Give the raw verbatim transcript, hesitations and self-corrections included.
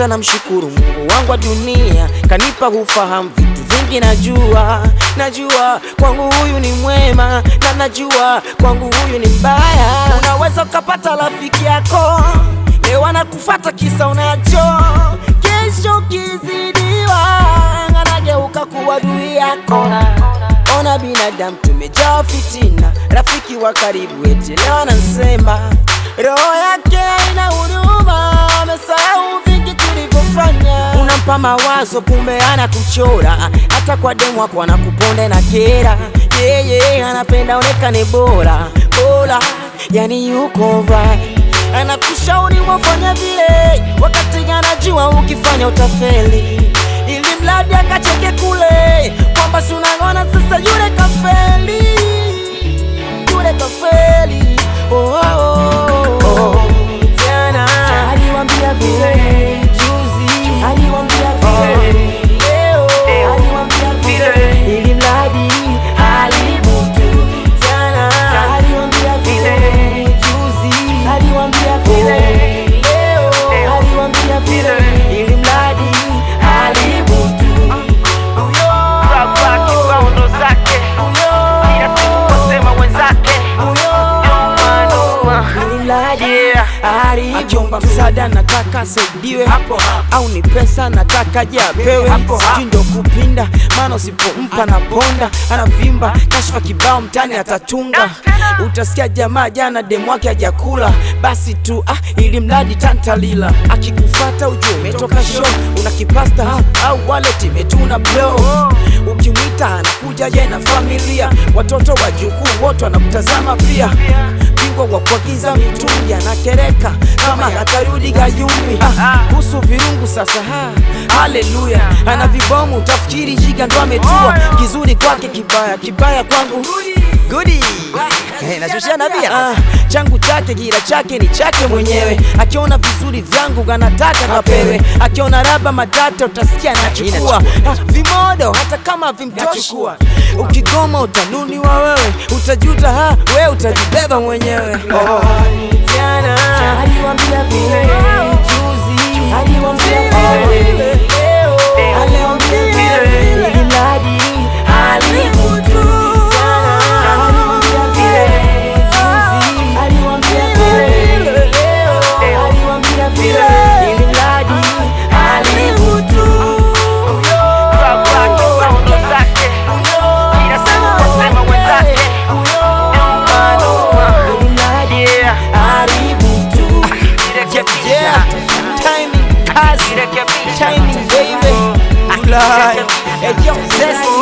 Kwanza namshukuru Mungu wangu wa dunia, kanipa ufahamu vitu vingi najua. Najua kwangu huyu ni mwema, na najua kwangu huyu ni mbaya. Unaweza ukapata rafiki yako leo anakufuata kisa unacho, kesho kizidiwa anageuka kuwa adui yako. Ona binadamu tumejaa fitina, rafiki wa karibu eti leo anasema roho yake ina huruma, amesahau vingi tulivyofanya. Unampa mawazo kumbe anakuchora, hata kwa demu wako anakuponda na kera. Yeah, yeah, anapenda onekane bora bora, yani yuko right. Anakushauri wafanya vile wakati anajua ukifanya utafeli, ili mradi akacheke kule kwamba si unaona sasa yule kafeli, yule kafeli. Oh, oh, oh, oh. Jana aliwambia vile, juzi aliwambia vile, leo aliwambia vile, ili mradi alibutu. Jana aliwambia vile, juzi aliwambia vile, leo aliwambia vile, ili mradi alibutu. Uyo baba kibaundo zake, uyo yasema wenzake, uyo akiomba msaada nataka saidiwe hapo hapo, au ni pesa nataka je apewe hapo hapo. Sijui ndo kupinda, maana usipompa na ponda anavimba, kashfa kibao mtani atatunga. Utasikia jamaa jana demu wake hajakula, basi tu ah, ili mradi tantalila. Akikufuata ujue umetoka show, una kipasta ha, au wallet imetuna blow. Ukimwita anakuja ye na familia, watoto wajukuu wote wanakutazama pia. Bingwa wa kuagiza mitungi anakereka kama hatarudi Gayumbi. Kuhusu virungu sasa ha, haleluya. Ana vibomu utafikiri jiga ndo ametua. Kizuri kwake kibaya, kibaya kwangu goody. Hey, nachoshia nabia ah, changu chake gira chake ni chake mwenyewe. Akiona vizuri vyangu anataka kapewe, akiona raba matata utasikia nachukua. ah, Vimodo hata kama vimtoshi, ukigoma utanuniwa wewe, utajuta ha, wewe utajibeba mwenyewe. oh. Jana aliwambia vile, juzi aliwambia vile, leo aliwambia vile, ili mradi alibutu. Timing, baby. Hey, yo, Zesty.